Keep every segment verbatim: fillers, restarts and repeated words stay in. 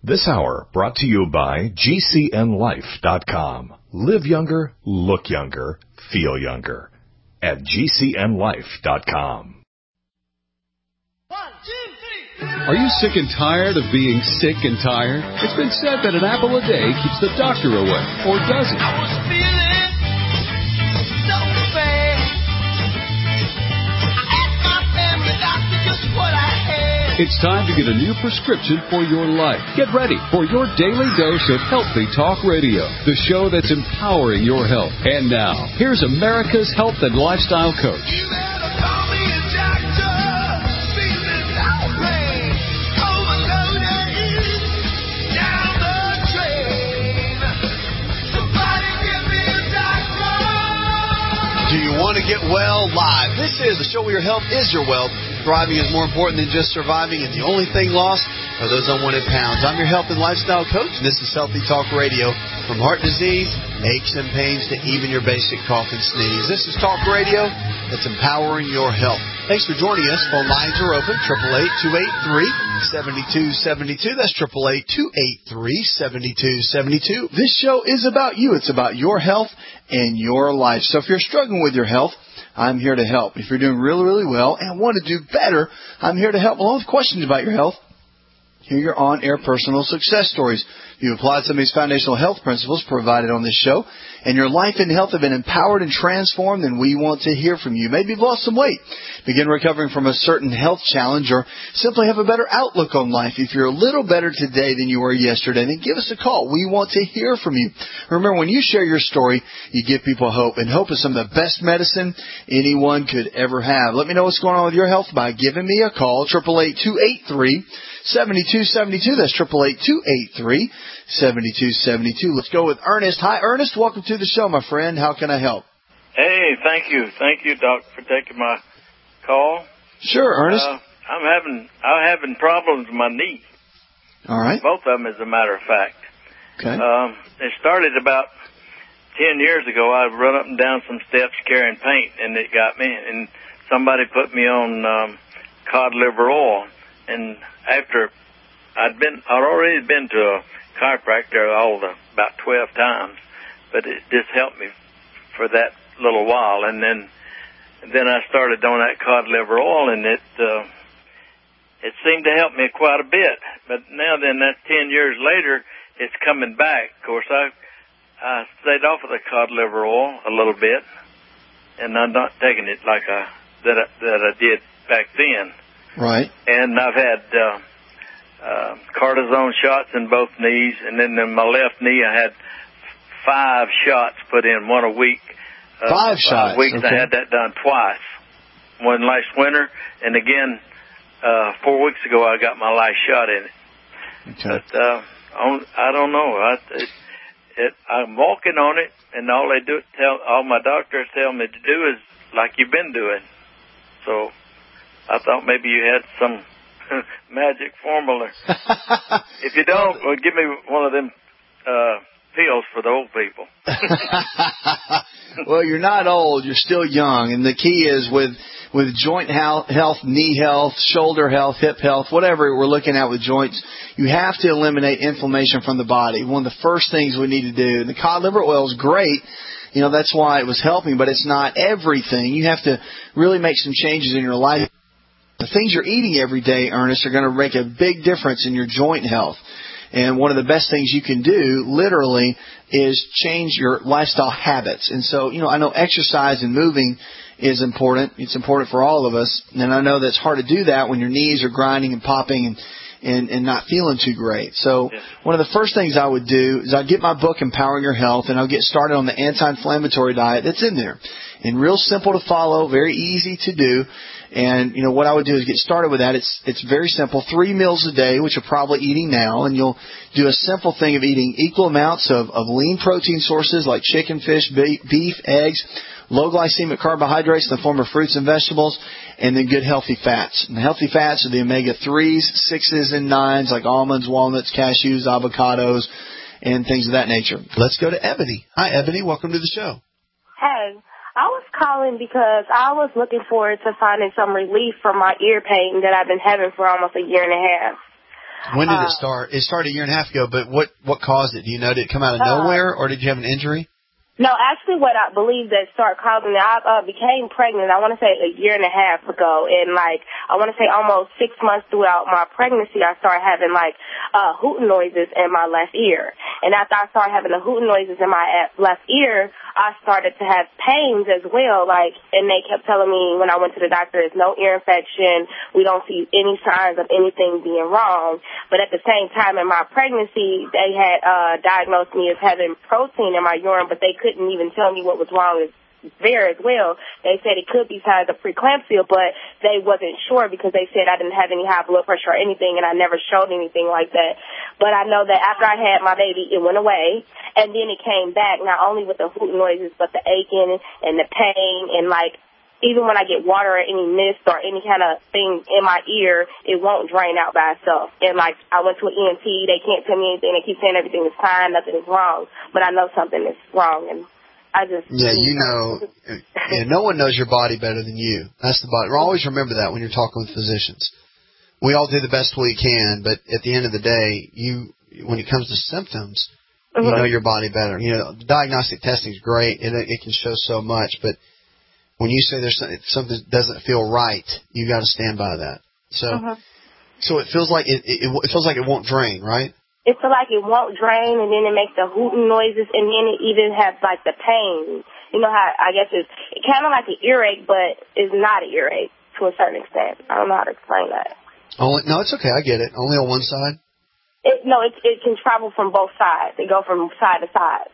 This hour brought to you by G C N life dot com. Live younger, look younger, feel younger at G C N life dot com. One, two, three. Are you sick and tired of being sick and tired? It's been said that an apple a day keeps the doctor away, or does it? I was feeling so bad. I asked my family doctor just what I had. It's time to get a new prescription for your life. Get ready for your daily dose of Healthy Talk Radio, the show that's empowering your health. And now, here's America's health and lifestyle coach. You better call me a doctor. Feeling outraged, overloaded, down the drain. Somebody give me a doctor. Do you want to get well live? This is the show where your health is your wealth. Thriving is more important than just surviving, and the only thing lost are those unwanted pounds. I'm your health and lifestyle coach, and this is Healthy Talk Radio. From heart disease, aches and pains, to even your basic cough and sneeze. This is Talk Radio that's empowering your health. Thanks for joining us. Phone lines are open, eight eight eight, two eight three, seven two seven two. That's eight eight eight, two eight three, seven two seven two. This show is about you. It's about your health and your life. So if you're struggling with your health, I'm here to help. If you're doing really, really well and want to do better, I'm here to help. Along with questions about your health, hear your on-air personal success stories. You applied some of these foundational health principles provided on this show, and your life and health have been empowered and transformed, then we want to hear from you. Maybe you've lost some weight, begin recovering from a certain health challenge, or simply have a better outlook on life. If you're a little better today than you were yesterday, then give us a call. We want to hear from you. Remember, when you share your story, you give people hope, and hope is some of the best medicine anyone could ever have. Let me know what's going on with your health by giving me a call, eight eight eight, two eight three, seven two seven two. That's eight eight eight, two eight three, seven two seven two. Let's go with Ernest. Hi, Ernest. Welcome to the show, my friend. How can I help? Hey, thank you. Thank you, Doc, for taking my call. Sure, Ernest. Uh, I'm having I'm having problems with my knee. All right. Both of them, as a matter of fact. Okay. Um, it started about ten years ago. I'd run up and down some steps carrying paint, and it got me. And somebody put me on um, cod liver oil. And after I'd been, I'd already been to a chiropractor all the about twelve times, but it just helped me for that little while. And then, and then I started on that cod liver oil, and it uh, it seemed to help me quite a bit. But now then, that's ten years later, it's coming back. Of course, I I stayed off of the cod liver oil a little bit, and I'm not taking it like I that I, that I did back then. Right. And I've had uh, uh, cortisone shots in both knees, and then in my left knee I had five shots put in, one a week. Uh, five five shots. weeks. Okay. I had that done twice. One last winter, and again uh, four weeks ago I got my last shot in it. Okay. But uh, on, I don't know. I, it, it, I'm walking on it, and all they do tell all my doctors tell me to do is like you've been doing. So I thought maybe you had some magic formula. If you don't, well, give me one of them uh, pills for the old people. Well, you're not old. You're still young. And the key is with with joint health, health, knee health, shoulder health, hip health, whatever we're looking at with joints, you have to eliminate inflammation from the body. One of the first things we need to do. And the cod liver oil is great. You know, that's why it was helping, but it's not everything. You have to really make some changes in your life. The things you're eating every day, Ernest, are going to make a big difference in your joint health. And one of the best things you can do, literally, is change your lifestyle habits. And so, you know, I know exercise and moving is important. It's important for all of us. And I know that's hard to do that when your knees are grinding and popping and and, and not feeling too great. So yeah. One of the first things I would do is I'd get my book, Empowering Your Health, and I'll get started on the anti-inflammatory diet that's in there. And real simple to follow, very easy to do. And, you know, what I would do is get started with that. It's it's very simple. Three meals a day, which you're probably eating now, and you'll do a simple thing of eating equal amounts of, of lean protein sources like chicken, fish, beef, eggs, low glycemic carbohydrates in the form of fruits and vegetables, and then good healthy fats. And the healthy fats are the omega threes, sixes, and nines like almonds, walnuts, cashews, avocados, and things of that nature. Let's go to Ebony. Hi, Ebony. Welcome to the show. Hey. I was calling because I was looking forward to finding some relief from my ear pain that I've been having for almost a year and a half. When did uh, it start? It started a year and a half ago, but what, what caused it? Do you know? Did it come out of uh, nowhere, or did you have an injury? No, actually what I believe that started causing it, I uh, became pregnant, I want to say a year and a half ago, and like, I want to say almost six months throughout my pregnancy, I started having like, uh, hooting noises in my left ear. And after I started having the hooting noises in my left ear, I started to have pains as well, like, and they kept telling me when I went to the doctor, there's no ear infection, we don't see any signs of anything being wrong. But at the same time in my pregnancy, they had, uh, diagnosed me as having protein in my urine, but they couldn't couldn't even tell me what was wrong there as well. They said it could be signs of preeclampsia, but they wasn't sure because they said I didn't have any high blood pressure or anything, and I never showed anything like that. But I know that after I had my baby, it went away, and then it came back, not only with the hooting noises, but the aching and the pain, and like, even when I get water or any mist or any kind of thing in my ear, it won't drain out by itself. And, like, I went to an E N T. They can't tell me anything. They keep saying everything is fine, nothing is wrong. But I know something is wrong, and I just... Yeah, you know, yeah, no one knows your body better than you. That's the body. Always remember that when you're talking with physicians. We all do the best we can, but at the end of the day, you, when it comes to symptoms, mm-hmm. you know your body better. You know, diagnostic testing is great. It, it can show so much, but when you say there's something that doesn't feel right, you got to stand by that. So, uh-huh. so it feels like it, it, it feels like it won't drain, right? It feels like it won't drain, and then it makes the hooting noises, and then it even has like the pain. You know how I guess it's it kind of like an earache, but it's not an earache to a certain extent. I don't know how to explain that. Only no, it's okay. I get it. Only on one side. It, no, it it can travel from both sides. They go from side to side.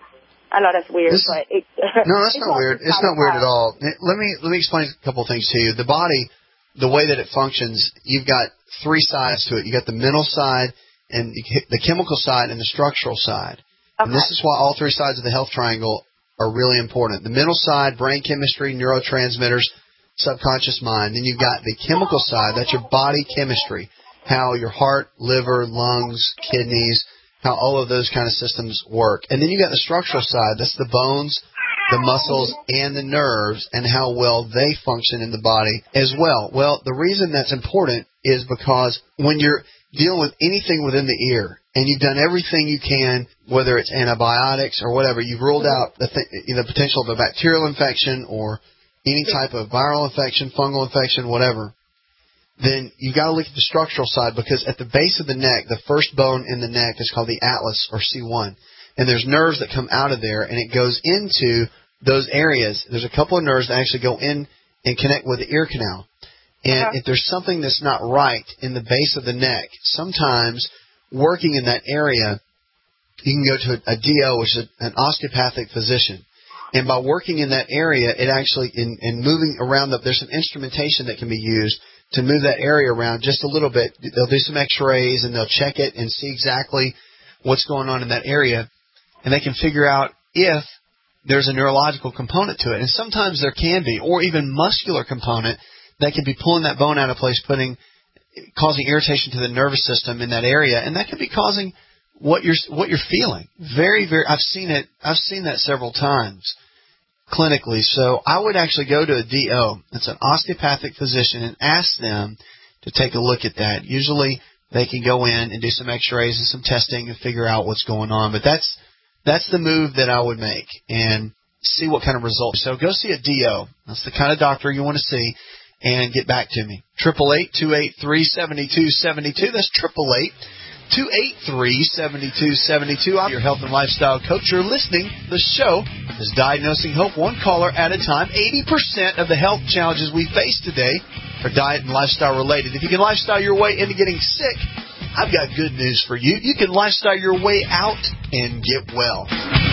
I know that's weird, this, but it, no, that's not weird. It's not weird at all. Let me let me explain a couple of things to you. The body, the way that it functions, you've got three sides to it. You got the mental side, and the chemical side, and the structural side. Okay. And this is why all three sides of the health triangle are really important. The mental side, brain chemistry, neurotransmitters, subconscious mind. Then you've got the chemical side. That's your body chemistry, how your heart, liver, lungs, kidneys, how all of those kind of systems work. And then you got the structural side. That's the bones, the muscles, and the nerves, and how well they function in the body as well. Well, the reason that's important is because when you're dealing with anything within the ear, and you've done everything you can, whether it's antibiotics or whatever, you've ruled out the, th- the potential of a bacterial infection or any type of viral infection, fungal infection, whatever, then you've got to look at the structural side, because at the base of the neck, the first bone in the neck is called the atlas, or C one. And there's nerves that come out of there, and it goes into those areas. There's a couple of nerves that actually go in and connect with the ear canal. And uh-huh. if there's something that's not right in the base of the neck, sometimes working in that area, you can go to a D O, which is an osteopathic physician. And by working in that area, it actually, in, in moving around, the, there's some instrumentation that can be used to move that area around just a little bit. They'll do some x-rays, and they'll check it and see exactly what's going on in that area. And they can figure out if there's a neurological component to it. And sometimes there can be, or even muscular component that can be pulling that bone out of place, putting, causing irritation to the nervous system in that area. And that could be causing what you're, what you're feeling. Very, very, I've seen it, I've seen that several times clinically. So I would actually go to a D O, that's an osteopathic physician, and ask them to take a look at that. Usually they can go in and do some x-rays and some testing and figure out what's going on. But that's that's the move that I would make, and see what kind of results. So go see a D O. That's the kind of doctor you want to see, and get back to me. eight eight eight, two eight three, seven two seven two. That's eight eight eight, two eight three, seven two seven two. I'm your health and lifestyle coach. You're listening. The show is Diagnosing Hope, one caller at a time. eighty percent of the health challenges we face today are diet and lifestyle related. If you can lifestyle your way into getting sick, I've got good news for you. You can lifestyle your way out and get well.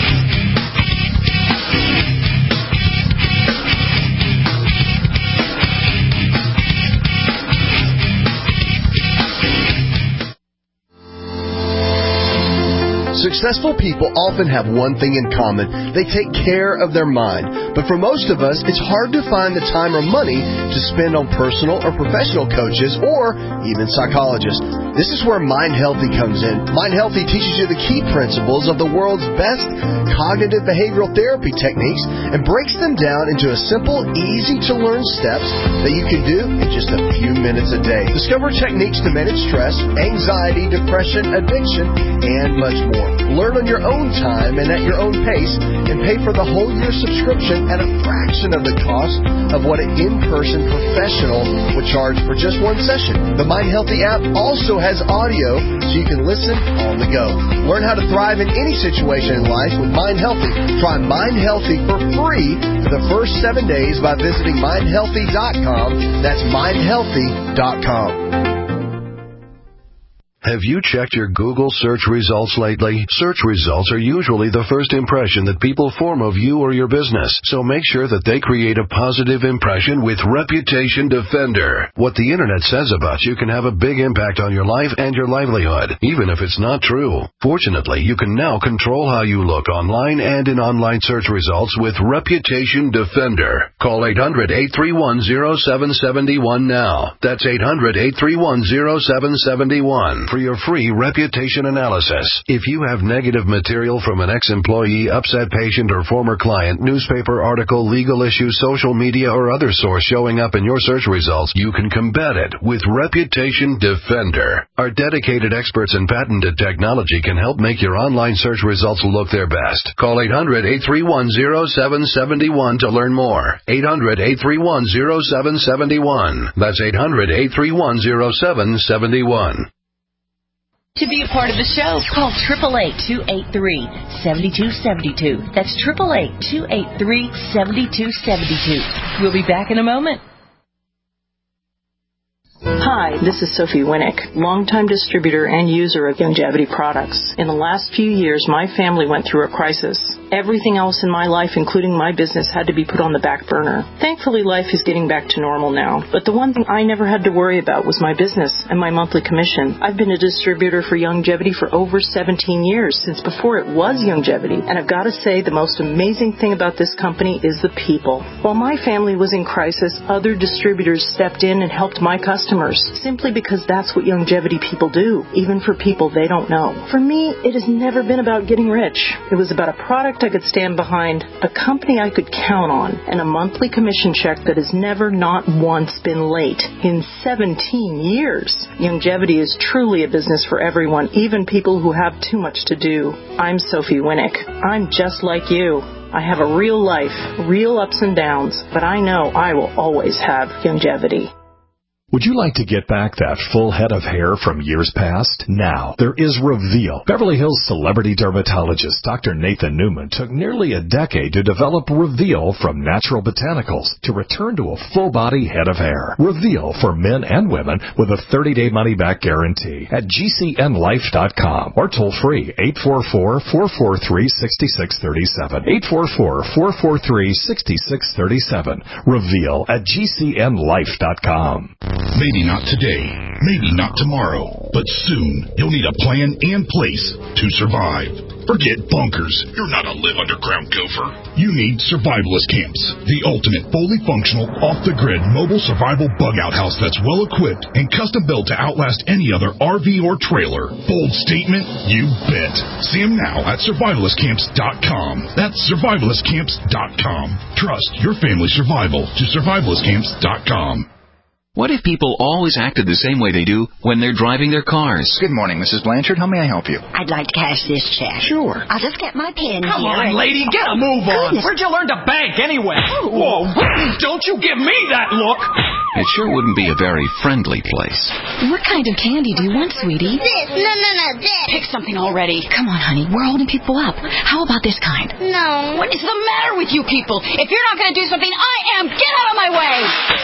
Successful people often have one thing in common. They take care of their mind. But for most of us, it's hard to find the time or money to spend on personal or professional coaches or even psychologists. This is where Mind Healthy comes in. Mind Healthy teaches you the key principles of the world's best cognitive behavioral therapy techniques and breaks them down into a simple, easy-to-learn steps that you can do in just a few minutes a day. Discover techniques to manage stress, anxiety, depression, addiction, and much more. Learn on your own time and at your own pace, and pay for the whole year subscription at a fraction of the cost of what an in-person professional would charge for just one session. The Mind Healthy app also has audio so you can listen on the go. Learn how to thrive in any situation in life with Mind Healthy. Try Mind Healthy for free for the first seven days by visiting mind healthy dot com. That's mind healthy dot com. Have you checked your Google search results lately? Search results are usually the first impression that people form of you or your business, so make sure that they create a positive impression with Reputation Defender. What the internet says about you can have a big impact on your life and your livelihood, even if it's not true. Fortunately, you can now control how you look online and in online search results with Reputation Defender. Call eight hundred, eight three one, zero seven seven one now. That's eight hundred, eight three one, zero seven seven one. For your free reputation analysis. If you have negative material from an ex-employee, upset patient, or former client, newspaper article, legal issue, social media, or other source showing up in your search results, you can combat it with Reputation Defender. Our dedicated experts in patented technology can help make your online search results look their best. Call eight hundred, eight three one, zero seven seven one to learn more. eight hundred, eight three one, zero seven seven one. That's eight hundred, eight three one, zero seven seven one. To be a part of the show, call eight eight eight, two eight three, seven two seven two. That's eight eight eight, two eight three, seven two seven two. We'll be back in a moment. Hi, this is Sophie Winnick, longtime distributor and user of Youngevity products. In the last few years, my family went through a crisis. Everything else in my life, including my business, had to be put on the back burner. Thankfully, life is getting back to normal now. But the one thing I never had to worry about was my business and my monthly commission. I've been a distributor for Youngevity for over seventeen years, since before it was Youngevity. And I've got to say, the most amazing thing about this company is the people. While my family was in crisis, other distributors stepped in and helped my customers, simply because that's what Youngevity people do, even for people they don't know. For me, it has never been about getting rich. It was about a product I could stand behind, a company I could count on, and a monthly commission check that has never not once been late in seventeen years. Youngevity is truly a business for everyone, even people who have too much to do. I'm Sophie Winnick. I'm just like you. I have a real life, real ups and downs, but I know I will always have Youngevity. Would you like to get back that full head of hair from years past? Now, there is Reveal. Beverly Hills celebrity dermatologist Doctor Nathan Newman took nearly a decade to develop Reveal from natural botanicals to return to a full-body head of hair. Reveal for men and women with a thirty-day money-back guarantee at G C N life dot com or toll-free eight four four, four four three, six six three seven. eight four four, four four three, six six three seven. Reveal at G C N life dot com. Maybe not today, maybe not tomorrow, but soon you'll need a plan and place to survive. Forget bunkers. You're not a live underground gopher. You need survivalist camps, the ultimate fully functional, off-the-grid mobile survival bug-out house that's well-equipped and custom-built to outlast any other R V or trailer. Bold statement? You bet. See them now at survivalist camps dot com. That's survivalist camps dot com. Trust your family's survival to survivalist camps dot com. What if people always acted the same way they do when they're driving their cars? Good morning, Missus Blanchard. How may I help you? I'd like to cash this check. Sure. I'll just get my pen Come here. on, lady, get a move on. Goodness. Where'd you learn to bank anyway? Whoa, don't you give me that look. It sure wouldn't be a very friendly place. What kind of candy do you want, sweetie? This. No, no, no, this. Pick something already. Come on, honey. We're holding people up. How about this kind? No. What is the matter with you people? If you're not going to do something, I am. Get out of my way.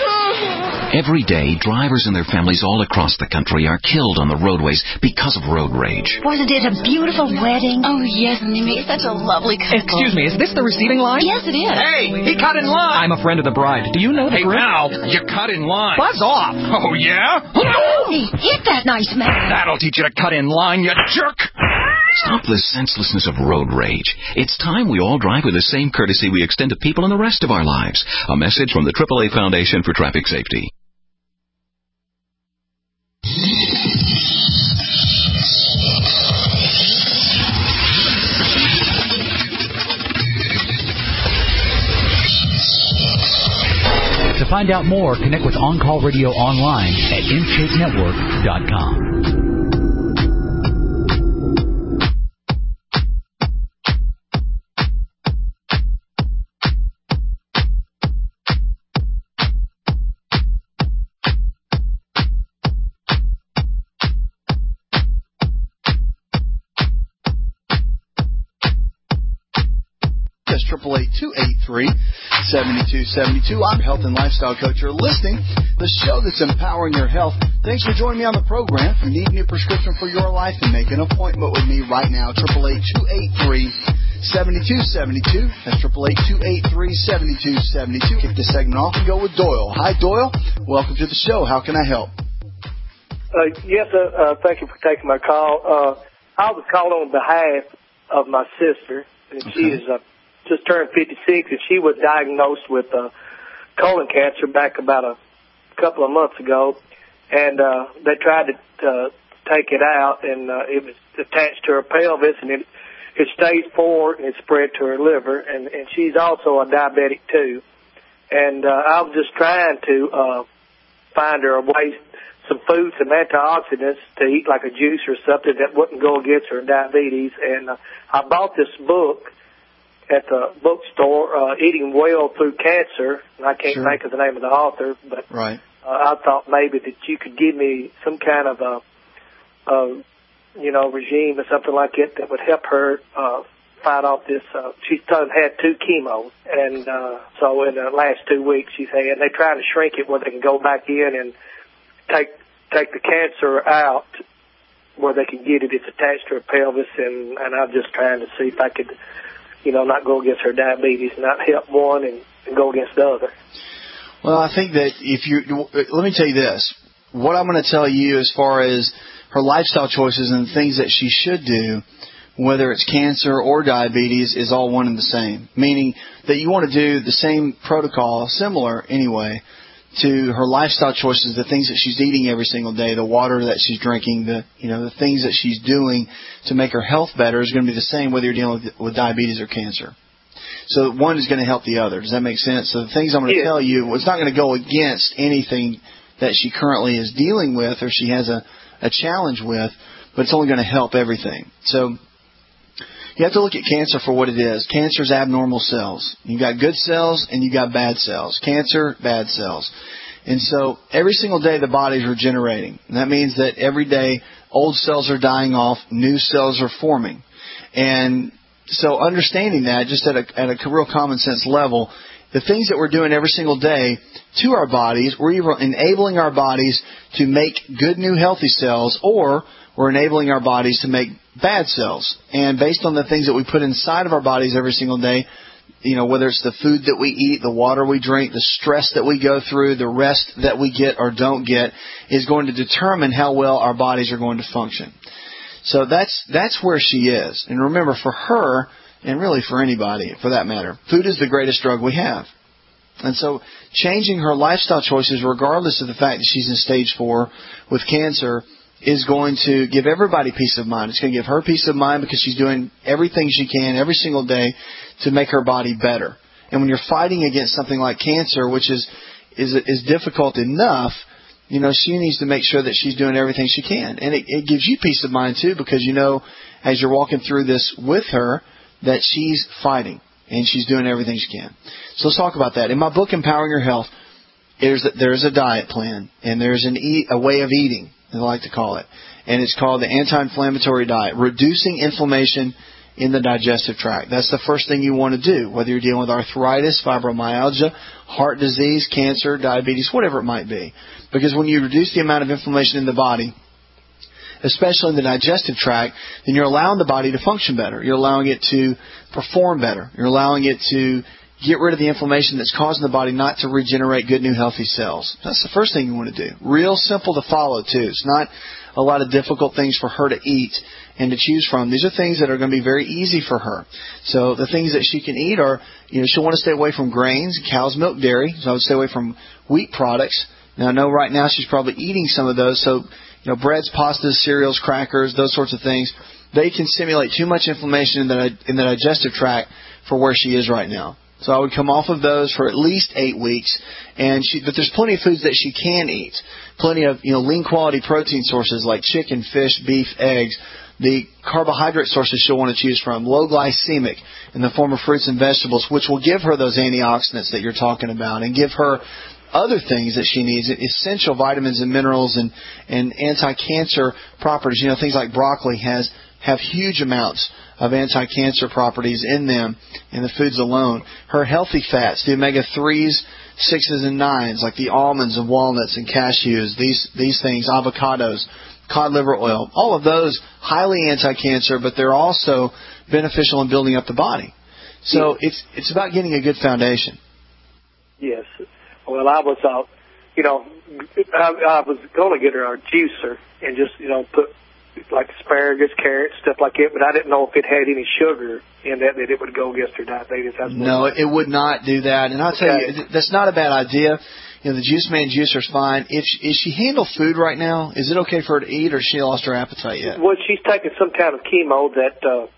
Every day, drivers and their families all across the country are killed on the roadways because of road rage. Wasn't it a beautiful wedding? Oh, yes, Mimi. Such a lovely couple. Excuse me, is this the receiving line? Yes, it is. Hey, he cut in line. I'm a friend of the bride. Do you know the Hey, group? now, you cut in line. Buzz off. Oh, yeah? Hey, hit that nice man. That'll teach you to cut in line, you jerk. Stop the senselessness of road rage. It's time we all drive with the same courtesy we extend to people in the rest of our lives. A message from the triple A Foundation for Traffic Safety. find out more, connect with On Call Radio online at intake network dot com. triple eight two eight three seven two seven two. I'm Health and Lifestyle Coach. You're listening to the show that's empowering your health. Thanks for joining me on the program. If you need a new prescription for your life, then make an appointment with me right now. triple eight two eight three seven two seven two. That's triple eight two eight three seven two seven two. Kick this segment off and go with Doyle. Hi, Doyle. Welcome to the show. How can I help? Uh, yes, uh, uh, thank you for taking my call. Uh, I was calling on behalf of my sister, and okay. she is uh, just turned fifty-six, and she was diagnosed with uh, colon cancer back about a couple of months ago, and uh, they tried to uh, take it out, and uh, it was attached to her pelvis, and it, it stage four, and it spread to her liver, and, and she's also a diabetic too. And uh, I was just trying to uh, find her a way, some food, some antioxidants to eat, like a juice or something that wouldn't go against her diabetes. And uh, I bought this book at the bookstore, uh, Eating Well Through Cancer, and I can't Sure. think of the name of the author, but Right. uh, I thought maybe that you could give me some kind of a, a you know, regime or something like it that would help her uh, fight off this. Uh, she's done, had two chemos, and uh, so in the last two weeks she's had, and they're trying to shrink it where they can go back in and take take the cancer out where they can get it. It's attached to her pelvis, and, and I'm just trying to see if I could, you know, not go against her diabetes, not help one and, and go against the other. Well, I think that if you, let me tell you this, what I'm going to tell you as far as her lifestyle choices and the things that she should do, whether it's cancer or diabetes, is all one and the same. Meaning that you want to do the same protocol, similar anyway, to her lifestyle choices, the things that she's eating every single day, the water that she's drinking, the you know the things that she's doing to make her health better is going to be the same whether you're dealing with, with diabetes or cancer. So one is going to help the other. Does that make sense? So the things I'm going to yeah. tell you, it's not going to go against anything that she currently is dealing with or she has a, a challenge with, but it's only going to help everything. So you have to look at cancer for what it is. Cancer is abnormal cells. You've got good cells and you've got bad cells. Cancer, bad cells. And so every single day the body's regenerating. And that means that every day old cells are dying off, new cells are forming. And so understanding that just at a, at a real common sense level, the things that we're doing every single day to our bodies, we're either enabling our bodies to make good new healthy cells, or we're enabling our bodies to make bad cells. And based on the things that we put inside of our bodies every single day, you know, whether it's the food that we eat, the water we drink, the stress that we go through, the rest that we get or don't get, is going to determine how well our bodies are going to function. So that's that's where she is. And remember, for her, and really for anybody for that matter, food is the greatest drug we have. And so changing her lifestyle choices, regardless of the fact that she's in stage four with cancer, is going to give everybody peace of mind. It's going to give her peace of mind because she's doing everything she can every single day to make her body better. And when you're fighting against something like cancer, which is is is difficult enough, you know, she needs to make sure that she's doing everything she can. And it, it gives you peace of mind, too, because you know, as you're walking through this with her, that she's fighting and she's doing everything she can. So let's talk about that. In my book, Empowering Your Health, there's a, there's a diet plan, and there's an eat, a way of eating, I like to call it. And it's called the anti-inflammatory diet, reducing inflammation in the digestive tract. That's the first thing you want to do, whether you're dealing with arthritis, fibromyalgia, heart disease, cancer, diabetes, whatever it might be. Because when you reduce the amount of inflammation in the body, especially in the digestive tract, then you're allowing the body to function better. You're allowing it to perform better. You're allowing it to get rid of the inflammation that's causing the body not to regenerate good, new, healthy cells. That's the first thing you want to do. Real simple to follow, too. It's not a lot of difficult things for her to eat and to choose from. These are things that are going to be very easy for her. So the things that she can eat are, you know, she'll want to stay away from grains, cow's milk, dairy. So I would stay away from wheat products. Now, I know right now she's probably eating some of those, so you know, breads, pastas, cereals, crackers, those sorts of things, they can stimulate too much inflammation in the, in the digestive tract for where she is right now. So I would come off of those for at least eight weeks. And she, but there's plenty of foods that she can eat. Plenty of, you know, lean quality protein sources like chicken, fish, beef, eggs. The carbohydrate sources she'll want to choose from, low glycemic in the form of fruits and vegetables, which will give her those antioxidants that you're talking about and give her other things that she needs, essential vitamins and minerals and, and anti-cancer properties. You know, things like broccoli has have huge amounts of anti-cancer properties in them in the foods alone. Her healthy fats, the omega threes, sixes, and nines, like the almonds and walnuts and cashews, these these things, avocados, cod liver oil, all of those highly anti-cancer, but they're also beneficial in building up the body. So it's it's about getting a good foundation. Yes. Well, I was, uh, you know, I, I was going to get her a juicer and just, you know, put like asparagus, carrots, stuff like that, but I didn't know if it had any sugar in that, that it would go against her diabetes. No, it would not do that. And I'll tell okay. you, that's not a bad idea. You know, the Juice Man juicer's fine. If she, is she handle food right now? Is it okay for her to eat, or has she lost her appetite yet? Well, she's taking some kind of chemo that uh,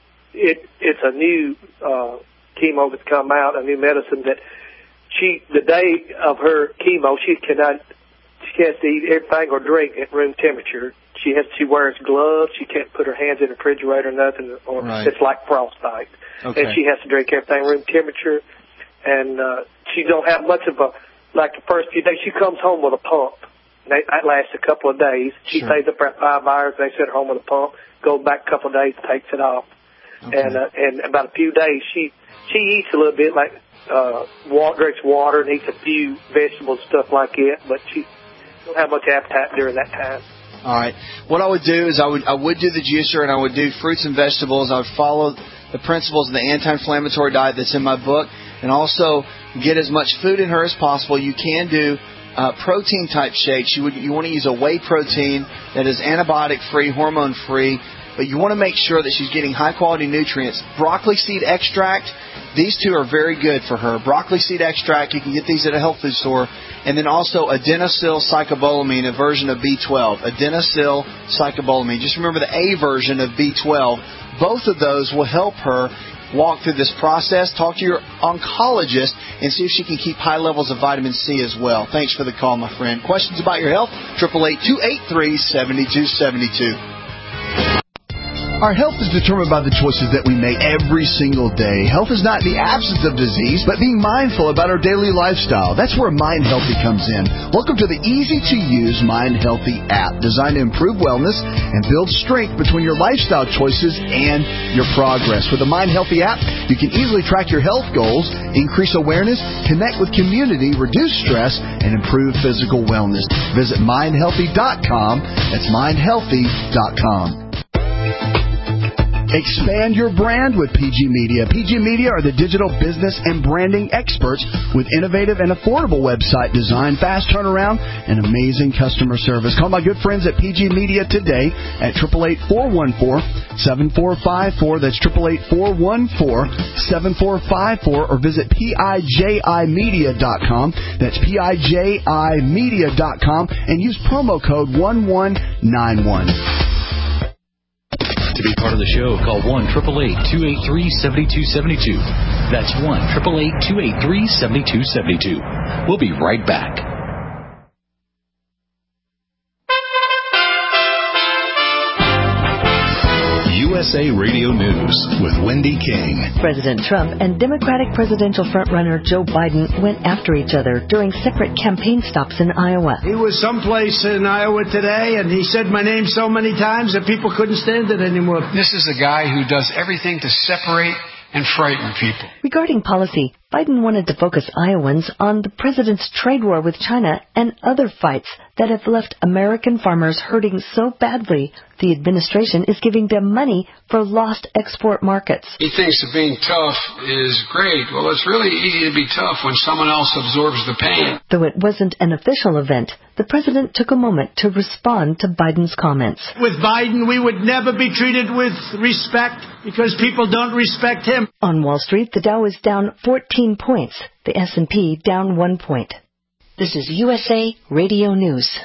it it's a new uh, chemo that's come out, a new medicine that she the day of her chemo she cannot she has to eat everything or drink at room temperature. She has she wears gloves. She can't put her hands in the refrigerator or nothing, or right. It's like frostbite. Okay. And she has to drink everything room temperature, and uh, she don't have much of a. Like the first few days, she comes home with a pump. They, that lasts a couple of days. She sure. stays up for five hours. They send her home with a pump. Goes back a couple of days, takes it off. Okay. And uh, and about a few days, she she eats a little bit, like uh, water, drinks water, and eats a few vegetables, stuff like that. But she don't have much appetite during that time. All right. What I would do is I would I would do the juicer, and I would do fruits and vegetables. I would follow the principles of the anti-inflammatory diet that's in my book, and also get as much food in her as possible. You can do uh, protein-type shakes. You would you want to use a whey protein that is antibiotic-free, hormone-free, but you want to make sure that she's getting high-quality nutrients. Broccoli seed extract, these two are very good for her. Broccoli seed extract, you can get these at a health food store. And then also adenosyl cyclobolamine, a version of B twelve. Adenosyl cyclobolamine. Just remember the A version of B twelve. Both of those will help her walk through this process. Talk to your oncologist and see if she can keep high levels of vitamin C as well. Thanks for the call, my friend. Questions about your health? eight eight eight, two eight three, seven two seven two. Our health is determined by the choices that we make every single day. Health is not the absence of disease, but being mindful about our daily lifestyle. That's where Mind Healthy comes in. Welcome to the easy-to-use Mind Healthy app, designed to improve wellness and build strength between your lifestyle choices and your progress. With the Mind Healthy app, you can easily track your health goals, increase awareness, connect with community, reduce stress, and improve physical wellness. Visit mind healthy dot com. That's mind healthy dot com. Expand your brand with P G Media. P G Media are the digital business and branding experts with innovative and affordable website design, fast turnaround, and amazing customer service. Call my good friends at P G Media today at eight eight eight, four one four, seven four five four. That's eight eight eight, four one four, seven four five four. Or visit P I J I media dot com. That's P I J I media dot com. And use promo code one one nine one. To be part of the show, call one eight eight eight, two eight three, seven two seven two. That's one eight eight eight, two eight three, seven two seven two. We'll be right back. U S A Radio News with Wendy King. President Trump and Democratic presidential frontrunner Joe Biden went after each other during separate campaign stops in Iowa. He was someplace in Iowa today, and he said my name so many times that people couldn't stand it anymore. This is a guy who does everything to separate and frighten people. Regarding policy, Biden wanted to focus Iowans on the president's trade war with China and other fights that have left American farmers hurting so badly, the administration is giving them money for lost export markets. He thinks that being tough is great. Well, it's really easy to be tough when someone else absorbs the pain. Though it wasn't an official event, the president took a moment to respond to Biden's comments. With Biden, we would never be treated with respect because people don't respect him. On Wall Street, the Dow is down fourteen points, the S and P down one point. This is U S A Radio News.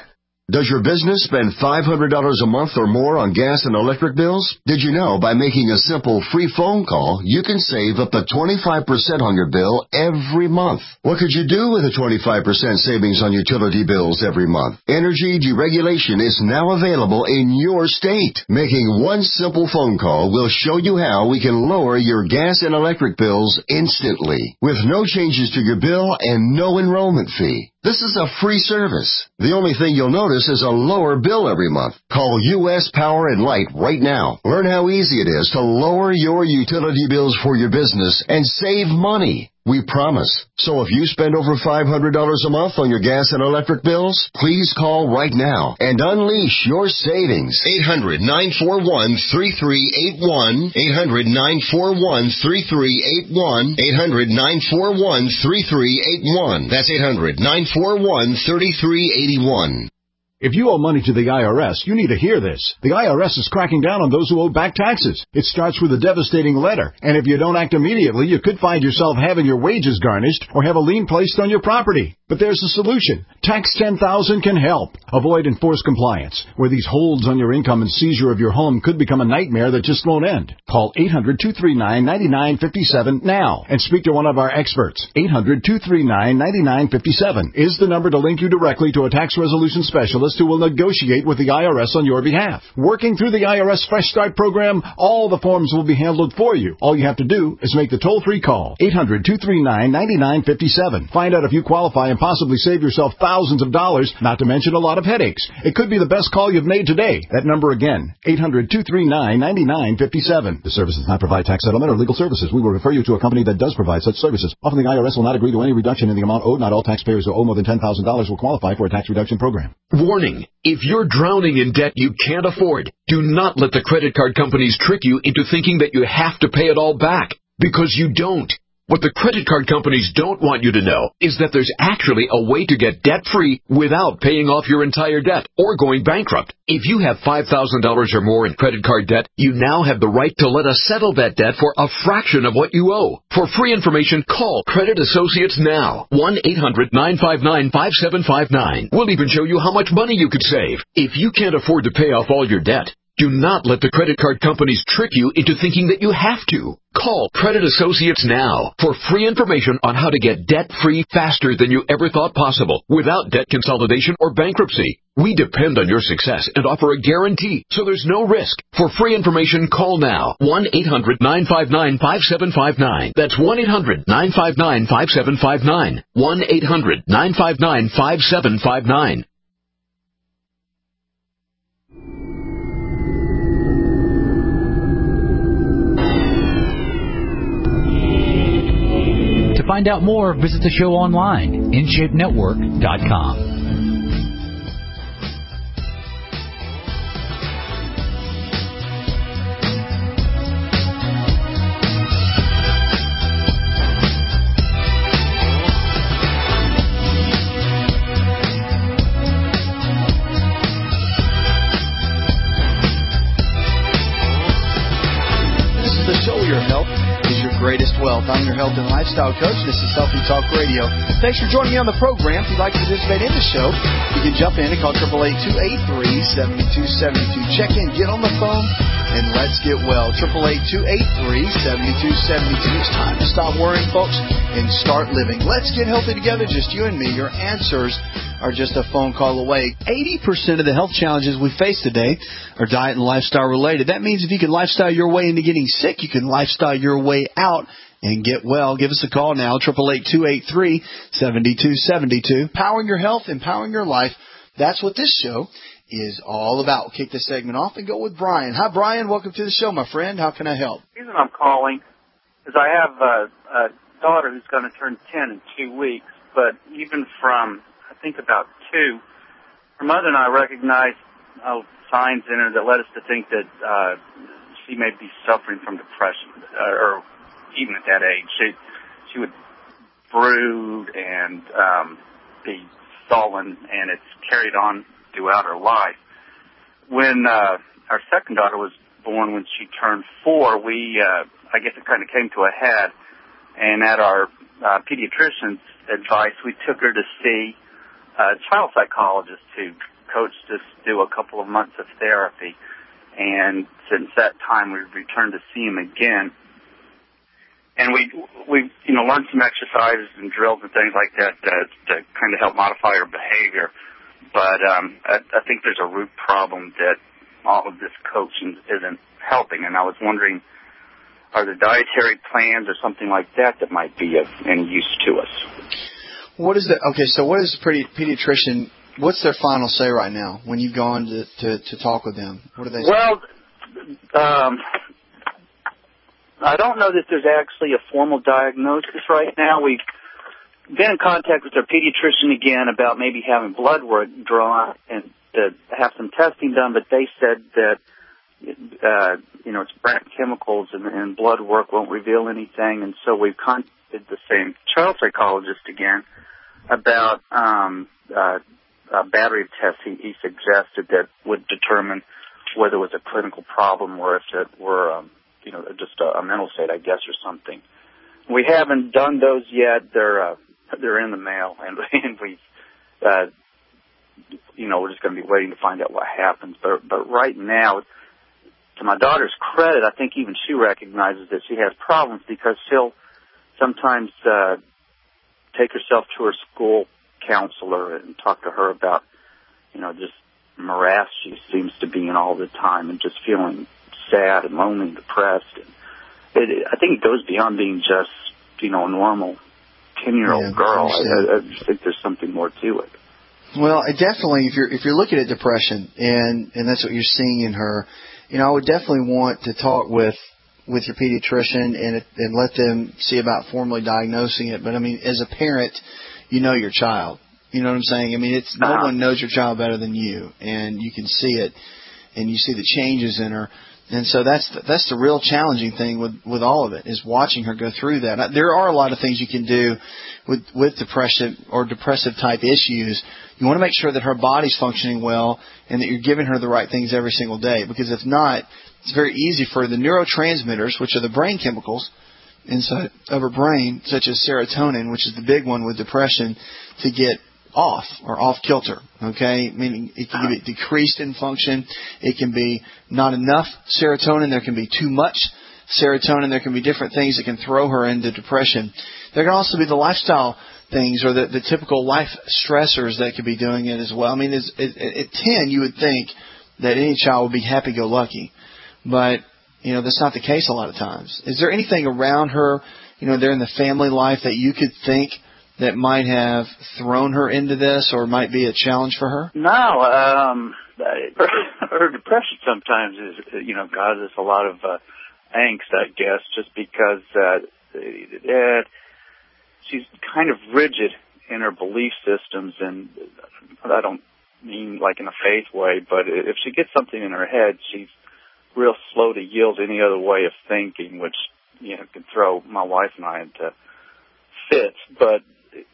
Does your business spend five hundred dollars a month or more on gas and electric bills? Did you know by making a simple free phone call, you can save up to twenty-five percent on your bill every month? What could you do with a twenty-five percent savings on utility bills every month? Energy deregulation is now available in your state. Making one simple phone call will show you how we can lower your gas and electric bills instantly with no changes to your bill and no enrollment fee. This is a free service. The only thing you'll notice is a lower bill every month. Call U S Power and Light right now. Learn how easy it is to lower your utility bills for your business and save money. We promise. So if you spend over five hundred dollars a month on your gas and electric bills, please call right now and unleash your savings. eight hundred, nine four one, three three eight one. eight hundred, nine four one, three three eight one. eight hundred, nine four one, three three eight one. That's eight hundred, nine four one, three three eight one. If you owe money to the I R S, you need to hear this. The I R S is cracking down on those who owe back taxes. It starts with a devastating letter, and if you don't act immediately, you could find yourself having your wages garnished or have a lien placed on your property. But there's a solution. Tax ten thousand can help. Avoid enforced compliance, where these holds on your income and seizure of your home could become a nightmare that just won't end. Call eight hundred, two three nine, nine nine five seven now and speak to one of our experts. eight hundred, two three nine, nine nine five seven is the number to link you directly to a tax resolution specialist who will negotiate with the I R S on your behalf. Working through the I R S Fresh Start program, all the forms will be handled for you. All you have to do is make the toll-free call. eight hundred, two three nine, nine nine five seven. Find out if you qualify and possibly save yourself thousands of dollars, not to mention a lot of headaches. It could be the best call you've made today. That number again, eight hundred, two three nine, nine nine five seven. The service does not provide tax settlement or legal services. We will refer you to a company that does provide such services. Often the I R S will not agree to any reduction in the amount owed. Not all taxpayers who owe more than ten thousand dollars will qualify for a tax reduction program. Warning. If you're drowning in debt you can't afford, do not let the credit card companies trick you into thinking that you have to pay it all back, because you don't. What the credit card companies don't want you to know is that there's actually a way to get debt-free without paying off your entire debt or going bankrupt. If you have five thousand dollars or more in credit card debt, you now have the right to let us settle that debt for a fraction of what you owe. For free information, call Credit Associates now. one eight hundred, nine five nine, five seven five nine. We'll even show you how much money you could save. If you can't afford to pay off all your debt, do not let the credit card companies trick you into thinking that you have to. Call Credit Associates now for free information on how to get debt-free faster than you ever thought possible without debt consolidation or bankruptcy. We depend on your success and offer a guarantee, so there's no risk. For free information, call now. one eight hundred, nine five nine, five seven five nine. That's one eight hundred, nine five nine, five seven five nine. one eight hundred, nine five nine, five seven five nine. To find out more, visit the show online, in shape network dot com. Greatest wealth. I'm your health and lifestyle coach. This is Healthy Talk Radio. Thanks for joining me on the program. If you'd like to participate in the show, you can jump in and call eight eight eight, two eight three, seven two seven two. Check in, get on the phone, and let's get well. eight eight eight, two eight three, seven two seven two. It's time to stop worrying, folks, and start living. Let's get healthy together, just you and me. Your answers are just a phone call away. eighty percent of the health challenges we face today are diet and lifestyle related. That means if you can lifestyle your way into getting sick, you can lifestyle your way out and get well. Give us a call now, eight eight eight, two eight three, seven two seven two. Empowering your health, empowering your life. That's what this show is all about. We'll kick this segment off and go with Brian. Hi, Brian. Welcome to the show, my friend. How can I help? The reason I'm calling is I have a, a daughter who's going to turn ten in two weeks, but even from I think about two, her mother and I recognized uh, signs in her that led us to think that uh, she may be suffering from depression, uh, or even at that age. She, she would brood and um, be sullen, and it's carried on throughout her life. When uh, our second daughter was born, when she turned four, we, uh, I guess it kind of came to a head, and at our uh, pediatrician's advice, we took her to see a child psychologist to coach just do a couple of months of therapy. And since that time, we've returned to see him again. And we, we, you know, learned some exercises and drills and things like that to, to kind of help modify her behavior. But um, I, I think there's a root problem that all of this coaching isn't helping. And I was wondering, are there dietary plans or something like that that might be of any use to us? What is the okay? So what is the pedi- pediatrician? What's their final say right now when you've gone to, to, to talk with them? What do they say? Well, um, I don't know that there's actually a formal diagnosis right now. We've been in contact with our pediatrician again about maybe having blood work drawn and to have some testing done, but they said that, uh, you know, it's brain chemicals and, and blood work won't reveal anything. And so we've contacted the same child psychologist again about um, uh, a battery of tests he, he suggested that would determine whether it was a clinical problem or if it were, um, you know, just a, a mental state, I guess, or something. We haven't done those yet. They're uh, they're in the mail, and, and we, uh, you know, we're just going to be waiting to find out what happens. But but right now, to my daughter's credit, I think even she recognizes that she has problems because she'll sometimes uh, take herself to her school counselor and talk to her about, you know, just morass she seems to be in all the time and just feeling sad and lonely and depressed. And it, I think it goes beyond being just, you know, a normal ten-year-old yeah, girl. I, I, I just think there's something more to it. Well, I definitely, if you're if you're looking at depression and and that's what you're seeing in her, you know, I would definitely want to talk with with your pediatrician and and let them see about formally diagnosing it. But I mean, as a parent, you know your child. You know what I'm saying? I mean, it's no uh-huh. one knows your child better than you, and you can see it, and you see the changes in her. And so that's the, that's the real challenging thing with, with all of it is watching her go through that. There are a lot of things you can do with with depression or depressive type issues. You want to make sure that her body's functioning well and that you're giving her the right things every single day. Because if not, it's very easy for the neurotransmitters, which are the brain chemicals inside of her brain, such as serotonin, which is the big one with depression, to get off or off kilter, okay? Meaning it can be decreased in function. It can be not enough serotonin. There can be too much serotonin. There can be different things that can throw her into depression. There can also be the lifestyle things or the, the typical life stressors that could be doing it as well. I mean, as, at, at ten, you would think that any child would be happy-go-lucky, but, you know, that's not the case a lot of times. Is there anything around her, you know, there in the family life that you could think that might have thrown her into this or might be a challenge for her? No, um, her depression sometimes is, you know, causes a lot of uh, angst, I guess, just because uh, uh, she's kind of rigid in her belief systems, and I don't mean like in a faith way, but if she gets something in her head, she's real slow to yield any other way of thinking, which, you know, can throw my wife and I into fits, but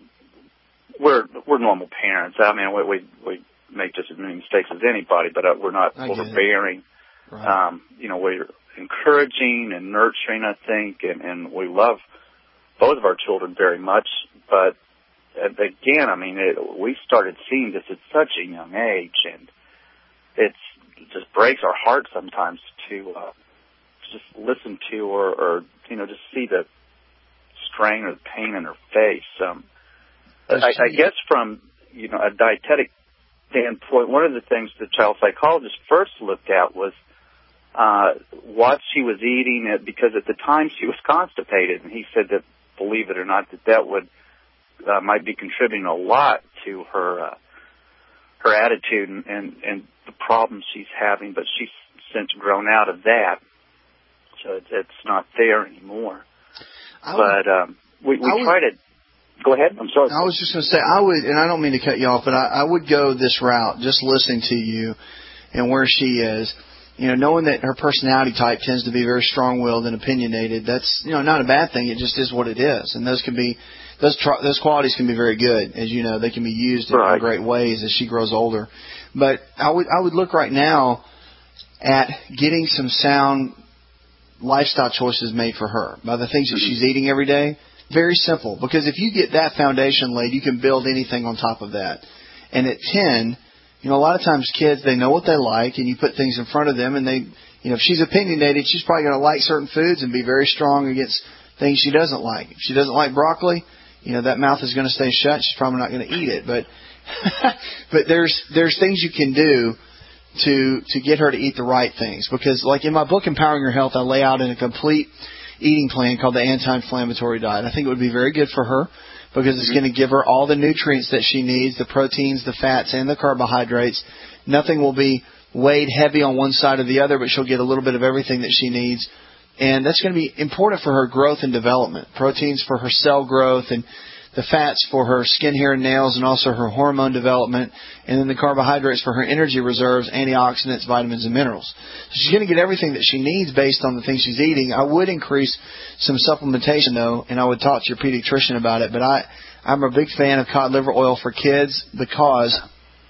we're we're normal parents. I mean, we we, we make just as many mistakes as anybody, but uh, we're not overbearing. Right. Um, you know, we're encouraging and nurturing, I think, and, and we love both of our children very much. But uh, again, I mean, it, we started seeing this at such a young age, and it's, it just breaks our heart sometimes to uh, just listen to or, or you know just see the strain or the pain in her face. Um, I, I guess from, you know, a dietetic standpoint, one of the things the child psychologist first looked at was uh, what she was eating, because at the time she was constipated, and he said that, believe it or not, that that would uh, might be contributing a lot to her uh, her attitude and, and, and the problems she's having, but she's since grown out of that, so it's, it's not there anymore. Would, but um, we, we would, try to... Go ahead. I'm sorry. I was just going to say, I would, and I don't mean to cut you off, but I, I would go this route, just listening to you and where she is. You know, knowing that her personality type tends to be very strong-willed and opinionated, that's, you know, not a bad thing. It just is what it is. And those can be, those tr- those qualities can be very good. As you know, they can be used in, right. in great ways as she grows older. But I would, I would look right now at getting some sound lifestyle choices made for her by the things that she's eating every day. Very simple, because if you get that foundation laid, you can build anything on top of that. And at ten, You know, a lot of times kids, they know what they like, and you put things in front of them, and they, you know, if she's opinionated, she's probably going to like certain foods and be very strong against things she doesn't like. If she doesn't like broccoli, you know, that mouth is going to stay shut. She's probably not going to eat it. But but there's there's things you can do to to get her to eat the right things. Because, like in my book, Empowering Your Health, I lay out in a complete eating plan called the anti-inflammatory diet. I think it would be very good for her because it's going to give her all the nutrients that she needs, the proteins, the fats, and the carbohydrates. Nothing will be weighed heavy on one side or the other, but she'll get a little bit of everything that she needs. And that's going to be important for her growth and development. Proteins for her cell growth, and the fats for her skin, hair, and nails, and also her hormone development. And then the carbohydrates for her energy reserves, antioxidants, vitamins, and minerals. So she's going to get everything that she needs based on the things she's eating. I would increase some supplementation, though, and I would talk to your pediatrician about it. But I, I'm a big fan of cod liver oil for kids because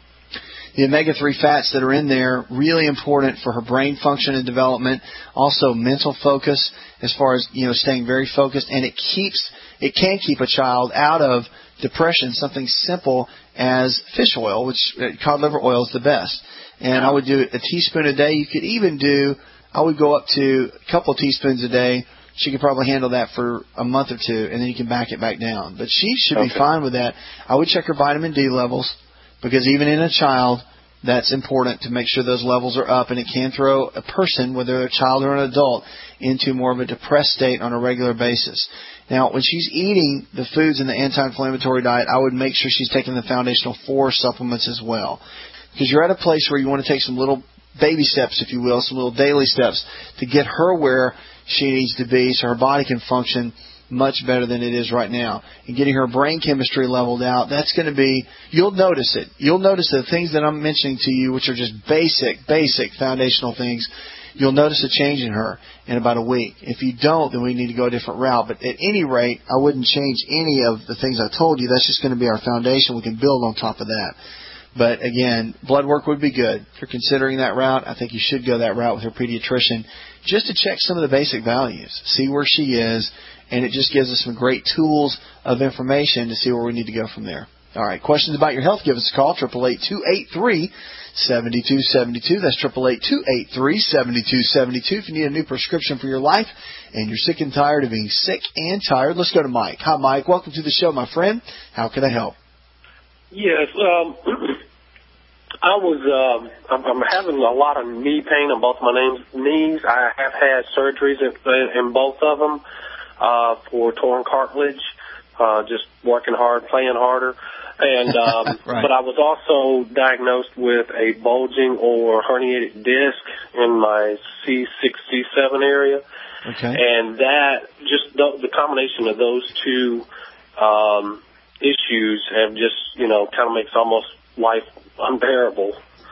the omega three fats that are in there, really important for her brain function and development. Also mental focus as far as, you know, staying very focused. And it keeps, it can keep a child out of depression, something simple as fish oil, which uh, cod liver oil is the best. And I would do a teaspoon a day. You could even do, I would go up to a couple of teaspoons a day. She could probably handle that for a month or two, and then you can back it back down. But she should okay. be fine with that. I would check her vitamin D levels. Because even in a child, that's important to make sure those levels are up, and it can throw a person, whether a child or an adult, into more of a depressed state on a regular basis. Now, when she's eating the foods in the anti-inflammatory diet, I would make sure she's taking the Foundational Four supplements as well. Because you're at a place where you want to take some little baby steps, if you will, some little daily steps to get her where she needs to be so her body can function much better than it is right now. And getting her brain chemistry leveled out, that's going to be, you'll notice it. You'll notice the things that I'm mentioning to you, which are just basic, basic foundational things, you'll notice a change in her in about a week. If you don't, then we need to go a different route. But at any rate, I wouldn't change any of the things I told you. That's just going to be our foundation. We can build on top of that. But again, blood work would be good. If you're considering that route, I think you should go that route with your pediatrician just to check some of the basic values, see where she is, and it just gives us some great tools of information to see where we need to go from there. All right, questions about your health, give us a call, eight eight eight, two eight three, seven two seven two. That's eight eight eight, two eight three, seven two seven two. If you need a new prescription for your life and you're sick and tired of being sick and tired, let's go to Mike. Hi, Mike. Welcome to the show, my friend. How can I help? Yes, um, I was, um, I'm, I'm having a lot of knee pain on both my names, knees. I have had surgeries in, in both of them. Uh, for torn cartilage, uh, just working hard, playing harder. And, um, right. But I was also diagnosed with a bulging or herniated disc in my C six, C seven area. Okay. And that, just the, the combination of those two, um, issues have just, you know, kind of makes almost life unbearable.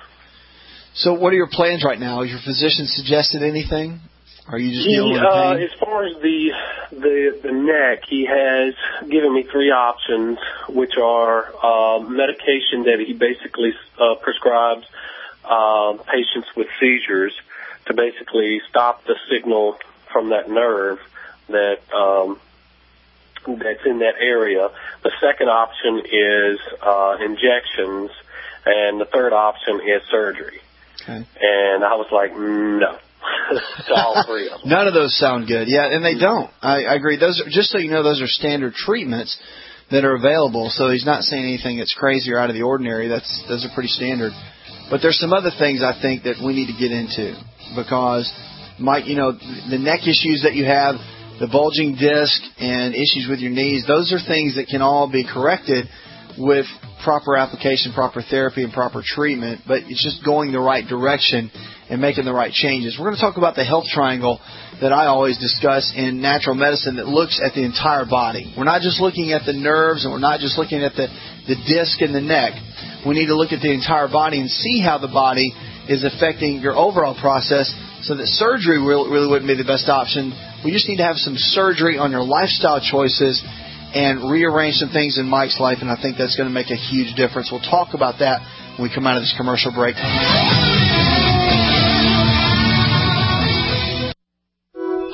So what are your plans right now? Has your physician suggested anything? Are you just dealing he, with the pain? Uh, as far as the, the the neck, he has given me three options, which are uh, medication that he basically uh, prescribes uh, patients with seizures to basically stop the signal from that nerve that um, that's in that area. The second option is uh, injections, and the third option is surgery. Okay. And I was like, no. To all three of them. None of those sound good. Yeah, and they don't. I, I agree. Those are, just so you know, those are standard treatments that are available. So he's not saying anything that's crazy or out of the ordinary. That's those are pretty standard. But there's some other things I think that we need to get into because, Mike, you know, the neck issues that you have, the bulging disc, and issues with your knees. Those are things that can all be corrected with proper application, proper therapy, and proper treatment. But it's just going the right direction and making the right changes. We're going to talk about the health triangle that I always discuss in natural medicine that looks at the entire body. We're not just looking at the nerves and we're not just looking at the, the disc and the neck. We need to look at the entire body and see how the body is affecting your overall process so that surgery really, really wouldn't be the best option. We just need to have some surgery on your lifestyle choices and rearrange some things in Mike's life, and I think that's going to make a huge difference. We'll talk about that when we come out of this commercial break.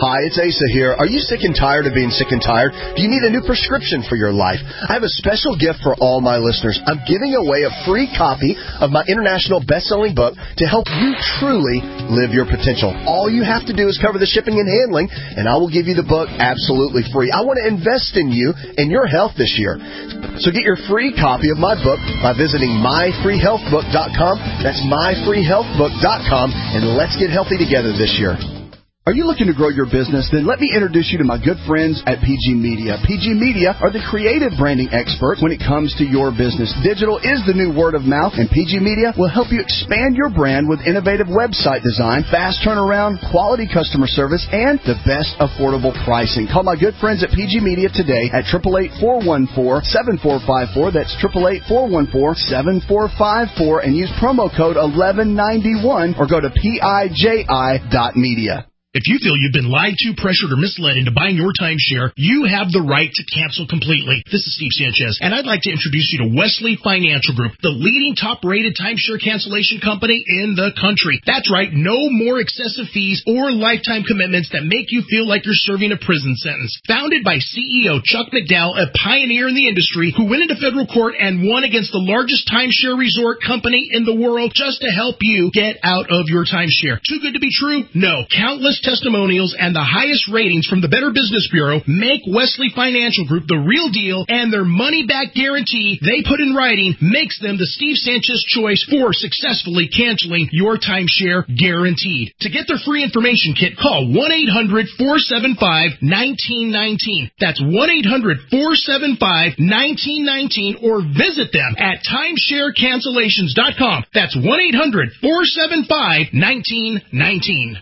Hi, it's Asa here. Are you sick and tired of being sick and tired? Do you need a new prescription for your life? I have a special gift for all my listeners. I'm giving away a free copy of my international best-selling book to help you truly live your potential. All you have to do is cover the shipping and handling, and I will give you the book absolutely free. I want to invest in you and your health this year. So get your free copy of my book by visiting my free health book dot com. That's my free health book dot com, and let's get healthy together this year. Are you looking to grow your business? Then let me introduce you to my good friends at P G Media. P G Media are the creative branding experts when it comes to your business. Digital is the new word of mouth, and P G Media will help you expand your brand with innovative website design, fast turnaround, quality customer service, and the best affordable pricing. Call my good friends at P G Media today at eight eight eight, four one four, seven four five four. That's eight eight eight, four one four, seven four five four, and use promo code eleven ninety-one or go to P I J I dot media. If you feel you've been lied to, pressured, or misled into buying your timeshare, you have the right to cancel completely. This is Steve Sanchez, and I'd like to introduce you to Wesley Financial Group, the leading top-rated timeshare cancellation company in the country. That's right, no more excessive fees or lifetime commitments that make you feel like you're serving a prison sentence. Founded by C E O Chuck McDowell, a pioneer in the industry who went into federal court and won against the largest timeshare resort company in the world just to help you get out of your timeshare. Too good to be true? No. Countless testimonials and the highest ratings from the Better Business Bureau make Wesley Financial Group the real deal, and their money-back guarantee they put in writing makes them the Steve Sanchez choice for successfully canceling your timeshare guaranteed. To get their free information kit, call one eight hundred, four seven five, one nine one nine. That's one eight hundred, four seven five, one nine one nine, or visit them at timeshare cancellations dot com. That's one eight hundred, four seven five, one nine one nine.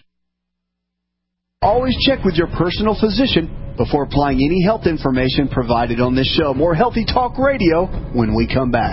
Always check with your personal physician before applying any health information provided on this show. More Healthy Talk Radio when we come back.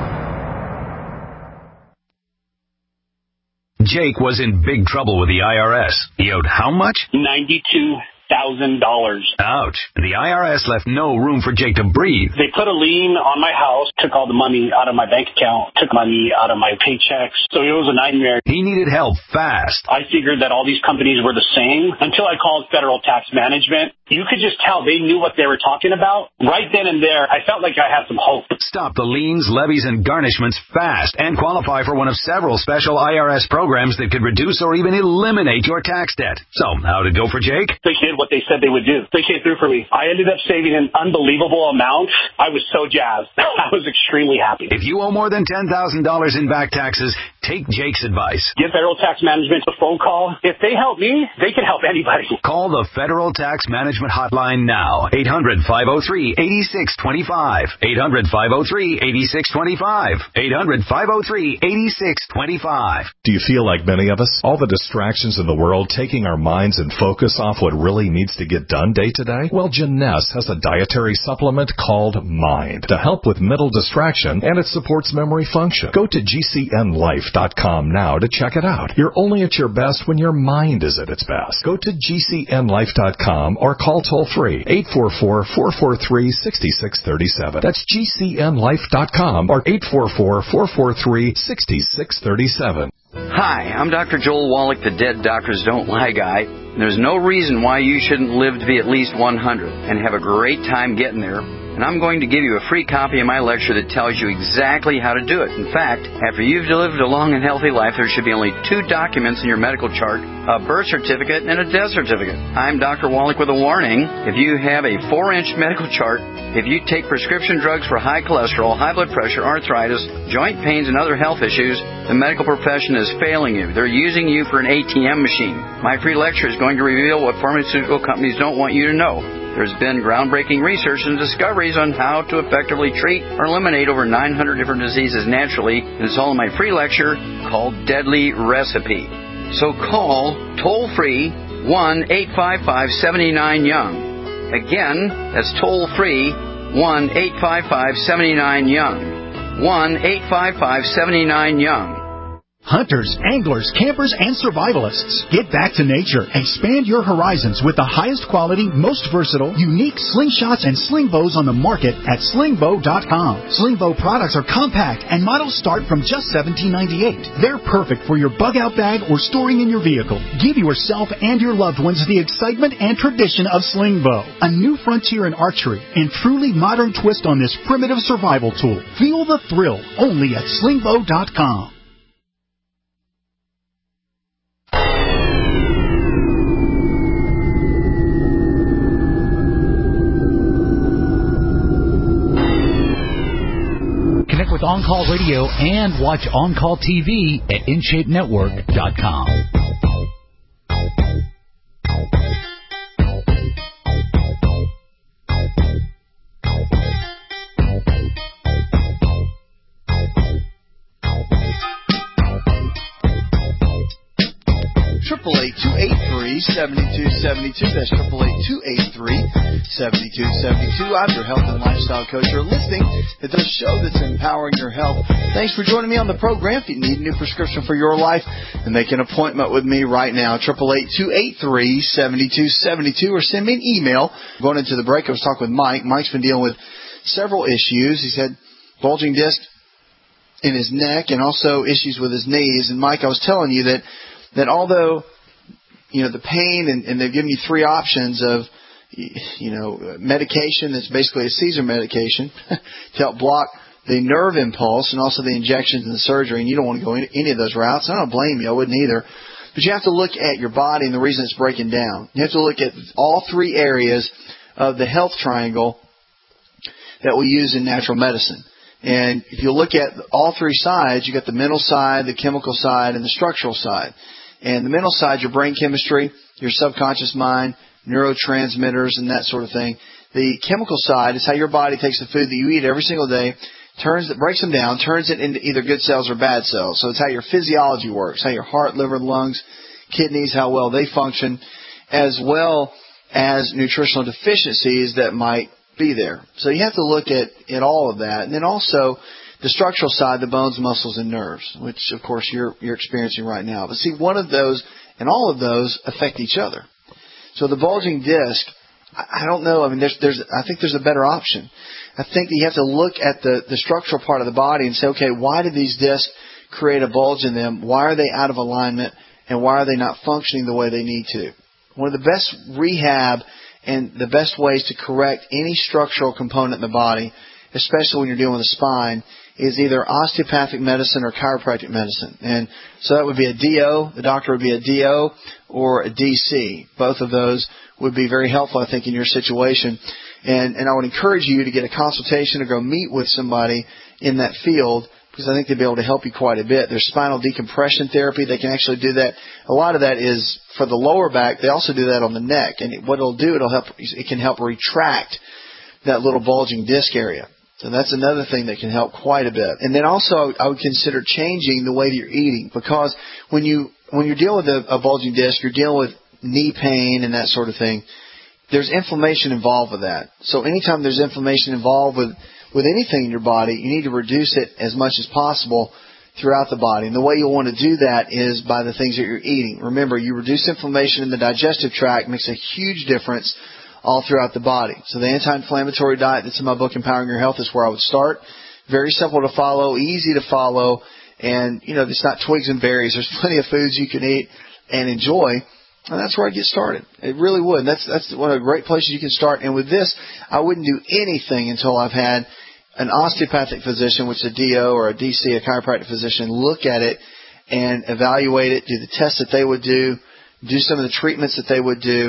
Jake was in big trouble with the I R S. He owed how much? ninety-two thousand dollars. Ouch. The I R S left no room for Jake to breathe. They put a lien on my house, took all the money out of my bank account, took money out of my paychecks. So it was a nightmare. He needed help fast. I figured that all these companies were the same until I called Federal Tax Management. You could just tell they knew what they were talking about. Right then and there, I felt like I had some hope. Stop the liens, levies, and garnishments fast and qualify for one of several special I R S programs that could reduce or even eliminate your tax debt. So, how'd it go for Jake? They did what they said they would do. They came through for me. I ended up saving an unbelievable amount. I was so jazzed. I was extremely happy. If you owe more than ten thousand dollars in back taxes, take Jake's advice. Give Federal Tax Management a phone call. If they help me, they can help anybody. Call the Federal Tax Management Hotline now. eight hundred, five oh three, eight six two five. eight hundred, five oh three, eight six two five. eight hundred, five oh three, eight six two five. Do you feel like many of us? All the distractions in the world taking our minds and focus off what really needs to get done day to day? Well, Janess has a dietary supplement called Mind to help with mental distraction, and it supports memory function. Go to G C N life dot com now to check it out. You're only at your best when your mind is at its best. Go to G C N life dot com or call toll-free eight four four, four four three, six six three seven. That's G C N life dot com or eight four four, four four three, six six three seven. Hi, I'm Doctor Joel Wallach, the Dead Doctors Don't Lie guy. There's no reason why you shouldn't live to be at least one hundred and have a great time getting there. And I'm going to give you a free copy of my lecture that tells you exactly how to do it. In fact, after you've lived a long and healthy life, there should be only two documents in your medical chart, a birth certificate and a death certificate. I'm Doctor Wallach with a warning. If you have a four-inch medical chart, if you take prescription drugs for high cholesterol, high blood pressure, arthritis, joint pains, and other health issues, the medical profession is failing you. They're using you for an A T M machine. My free lecture is going to reveal what pharmaceutical companies don't want you to know. There's been groundbreaking research and discoveries on how to effectively treat or eliminate over nine hundred different diseases naturally, and it's all in my free lecture called Deadly Recipe. So call toll-free one eight five five, seven nine young. Again, that's toll-free one eight five five, seven nine young. one eight five five, seven nine young. Hunters, anglers, campers, and survivalists, get back to nature. Expand your horizons with the highest quality, most versatile, unique slingshots and sling bows on the market at sling bow dot com. Sling bow products are compact and models start from just seventeen ninety-eight. They're perfect for your bug-out bag or storing in your vehicle. Give yourself and your loved ones the excitement and tradition of sling bow. A new frontier in archery and truly modern twist on this primitive survival tool. Feel the thrill only at sling bow dot com. Connect with On Call Radio and watch On Call T V at in shape network dot com. Triple eight two eight three seventy two seventy two. That's triple eight two eight three seventy two seventy two. I'm your health and lifestyle coach. You're listening to the show that's empowering your health. Thanks for joining me on the program. If you need a new prescription for your life, then make an appointment with me right now. Triple eight two eight three seventy two seventy two, or send me an email. Going into the break, I was talking with Mike. Mike's been dealing with several issues. He's had bulging disc in his neck and also issues with his knees. And Mike, I was telling you that that although, you know, the pain, and, and they've given you three options of, you know, medication that's basically a Caesar medication to help block the nerve impulse and also the injections and the surgery, and you don't want to go any, any of those routes. I don't blame you. I wouldn't either. But you have to look at your body and the reason it's breaking down. You have to look at all three areas of the health triangle that we use in natural medicine. And if you look at all three sides, you got the mental side, the chemical side, and the structural side. And the mental side, your brain chemistry, your subconscious mind, neurotransmitters, and that sort of thing. The chemical side is how your body takes the food that you eat every single day, turns it, breaks them down, turns it into either good cells or bad cells. So it's how your physiology works, how your heart, liver, lungs, kidneys, how well they function, as well as nutritional deficiencies that might be there. So you have to look at, at all of that. And then also the structural side, the bones, muscles, and nerves, which, of course, you're you're experiencing right now. But see, one of those and all of those affect each other. So the bulging disc, I don't know. I mean, there's there's I think there's a better option. I think that you have to look at the, the structural part of the body and say, okay, why did these discs create a bulge in them? Why are they out of alignment? And why are they not functioning the way they need to? One of the best rehab and the best ways to correct any structural component in the body, especially when you're dealing with the spine, is either osteopathic medicine or chiropractic medicine. And so that would be a D O. The doctor would be a D O or a D C. Both of those would be very helpful, I think, in your situation. And, and I would encourage you to get a consultation or go meet with somebody in that field, because I think they'll be able to help you quite a bit. There's spinal decompression therapy. They can actually do that. A lot of that is for the lower back. They also do that on the neck. And what it'll do, it'll help, it can help retract that little bulging disc area. So that's another thing that can help quite a bit. And then also I would consider changing the way that you're eating, because when you when you're dealing with a, a bulging disc, you're dealing with knee pain and that sort of thing. There's inflammation involved with that. So anytime there's inflammation involved with, with anything in your body, you need to reduce it as much as possible throughout the body. And the way you'll want to do that is by the things that you're eating. Remember, you reduce inflammation in the digestive tract, makes a huge difference all throughout the body. So the anti-inflammatory diet that's in my book, Empowering Your Health, is where I would start. Very simple to follow, easy to follow, and, you know, it's not twigs and berries. There's plenty of foods you can eat and enjoy, and that's where I get started. It really would. That's that's one of the great places you can start. And with this, I wouldn't do anything until I've had an osteopathic physician, which is a D O or a D C, a chiropractic physician, look at it and evaluate it, do the tests that they would do, do some of the treatments that they would do,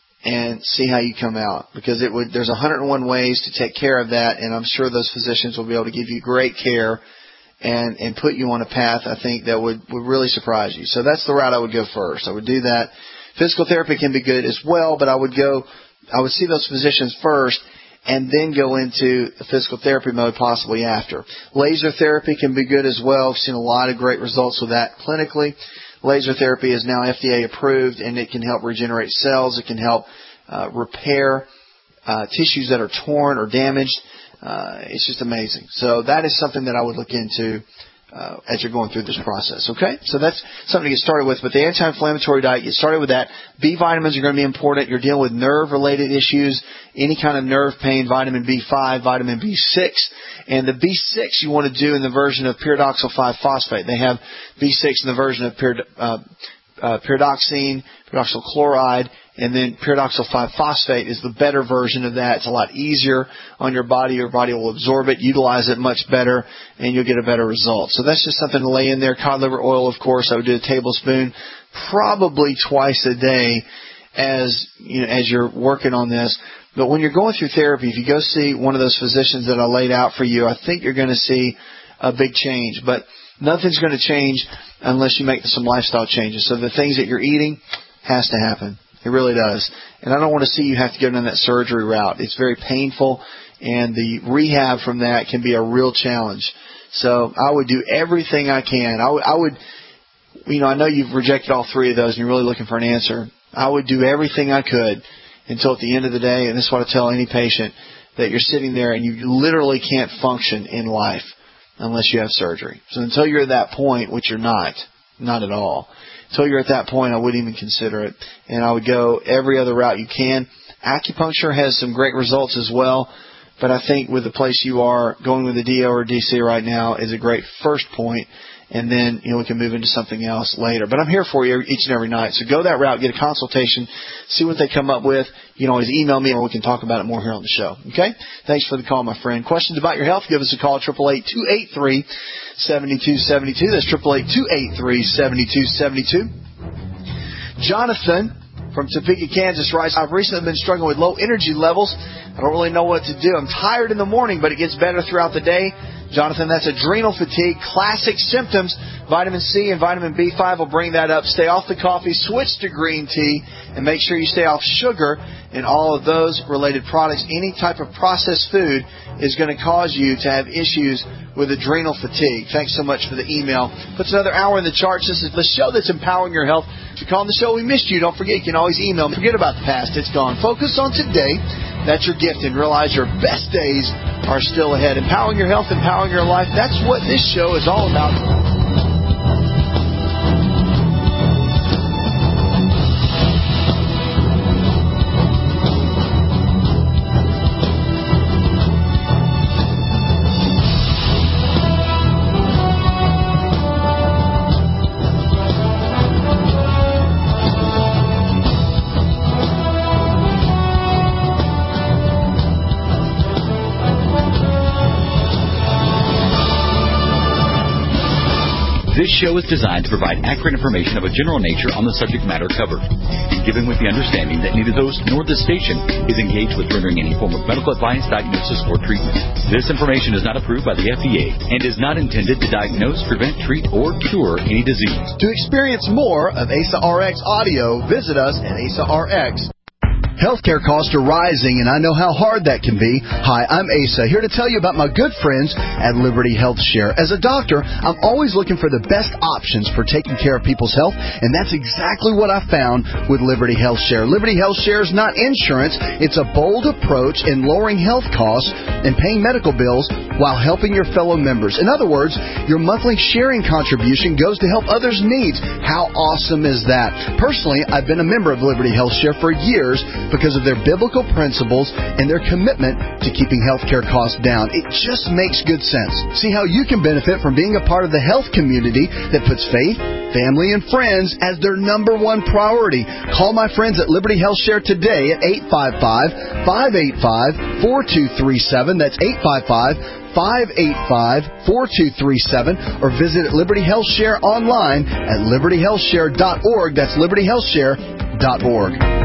and see how you come out. Because it would, there's one hundred one ways to take care of that, and I'm sure those physicians will be able to give you great care and, and put you on a path, I think, that would, would really surprise you. So that's the route I would go first. I would do that. Physical therapy can be good as well, but I would go, I would see those physicians first and then go into the physical therapy mode possibly after. Laser therapy can be good as well. I've seen a lot of great results with that clinically. Laser therapy is now F D A approved, and it can help regenerate cells. It can help uh, repair uh, tissues that are torn or damaged. Uh, it's just amazing. So that is something that I would look into uh, as you're going through this process. Okay, so that's something to get started with. But the anti-inflammatory diet, get started with that. B vitamins are going to be important. You're dealing with nerve-related issues, any kind of nerve pain. Vitamin B five, vitamin B six, and the B six you want to do in the version of pyridoxal five phosphate. They have B six in the version of pyrid, uh, uh, pyridoxine, pyridoxal chloride. And then pyridoxal five phosphate is the better version of that. It's a lot easier on your body. Your body will absorb it, utilize it much better, and you'll get a better result. So that's just something to lay in there. Cod liver oil, of course, I would do a tablespoon probably twice a day as you know, as you're working on this. But when you're going through therapy, if you go see one of those physicians that I laid out for you, I think you're going to see a big change. But nothing's going to change unless you make some lifestyle changes. So the things that you're eating has to happen. It really does. And I don't want to see you have to go down that surgery route. It's very painful, and the rehab from that can be a real challenge. So I would do everything I can. I would, I would, you know, I know you've rejected all three of those and you're really looking for an answer. I would do everything I could until at the end of the day, and this is what I tell any patient, that you're sitting there and you literally can't function in life unless you have surgery. So until you're at that point, which you're not, not at all, until you're at that point, I wouldn't even consider it. And I would go every other route you can. Acupuncture has some great results as well, but I think with the place you are, going with the D O or D C right now is a great first point. And then, you know, we can move into something else later. But I'm here for you each and every night. So go that route, get a consultation, see what they come up with. You can always email me, or we can talk about it more here on the show. Okay? Thanks for the call, my friend. Questions about your health, give us a call, eight eight eight, two eight three, seven two seven two. That's eight eight eight, two eight three, seven two seven two. Jonathan from Topeka, Kansas writes, I've recently been struggling with low energy levels. I don't really know what to do. I'm tired in the morning, but it gets better throughout the day. Jonathan, that's adrenal fatigue, classic symptoms. Vitamin C and vitamin B five will bring that up. Stay off the coffee, switch to green tea, and make sure you stay off sugar and all of those related products. Any type of processed food is going to cause you to have issues with adrenal fatigue. Thanks so much for the email. Puts another hour in the charts. This is the show that's empowering your health. If you're calling the show, we missed you. Don't forget, you can always email me. Forget about the past. It's gone. Focus on today. That's your gift, and realize your best days are still ahead. Empowering your health, empowering your life. That's what this show is all about. This show is designed to provide accurate information of a general nature on the subject matter covered, given with the understanding that neither the host nor this station is engaged with rendering any form of medical advice, diagnosis, or treatment. This information is not approved by the F D A and is not intended to diagnose, prevent, treat, or cure any disease. To experience more of A S A R X audio, visit us at A S A R X. Healthcare costs are rising, and I know how hard that can be. Hi, I'm Asa, here to tell you about my good friends at Liberty Health Share. As a doctor, I'm always looking for the best options for taking care of people's health, and that's exactly what I found with Liberty Health Share. Liberty Health Share is not insurance. It's a bold approach in lowering health costs and paying medical bills while helping your fellow members. In other words, your monthly sharing contribution goes to help others' needs. How awesome is that? Personally, I've been a member of Liberty Health Share for years because of their biblical principles and their commitment to keeping healthcare costs down. It just makes good sense. See how you can benefit from being a part of the health community that puts faith, family, and friends as their number one priority. Call my friends at Liberty Health Share today at eight five five, five eight five, four two three seven. That's eight five five, five eight five, four two three seven, or visit Liberty Health Share online at liberty health share dot org. That's liberty health share dot org.